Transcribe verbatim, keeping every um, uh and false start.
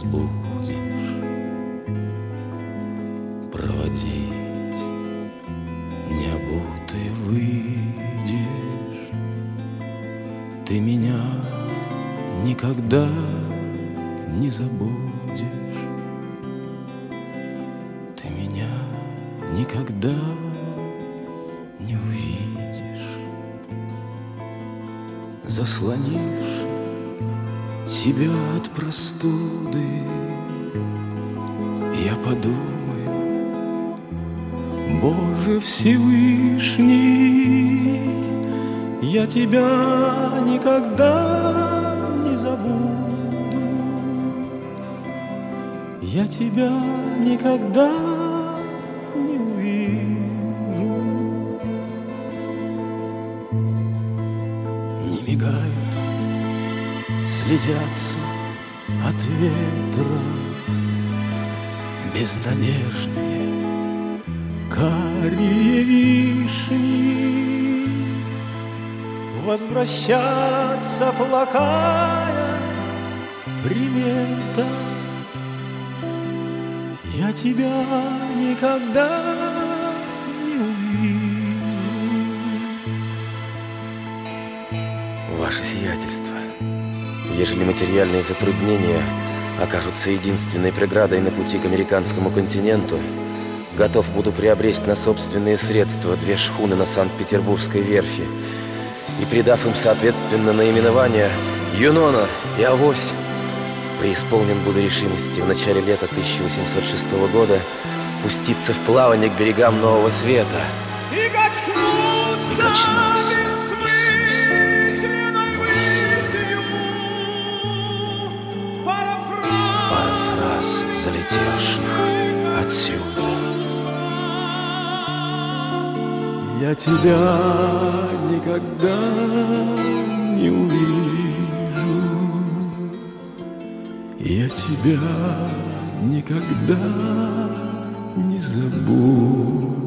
разбудишь, проводить необутый выйдешь. Ты меня никогда не забудешь, ты меня никогда не увидишь. Заслонишь тебя от простуды, я подумаю: Боже Всевышний, я тебя никогда не забуду, я тебя никогда не увижу. Не мигают, слезятся от ветра безнадежные карие вишни. Возвращаться плохая примета, я тебя никогда не увижу. Ваше сиятельство, ежели материальные затруднения окажутся единственной преградой на пути к американскому континенту, готов буду приобрести на собственные средства две шхуны на Санкт-Петербургской верфи и, придав им соответственно наименования «Юнона» и «Авось», преисполнен буду решимости в начале лета тысяча восемьсот шестого года пуститься в плавание к берегам Нового Света. И качнуться, и качнусь бессмысленной ввысью. Парафраз залетевших отсюда. Я тебя никогда не увижу, я тебя никогда не забуду.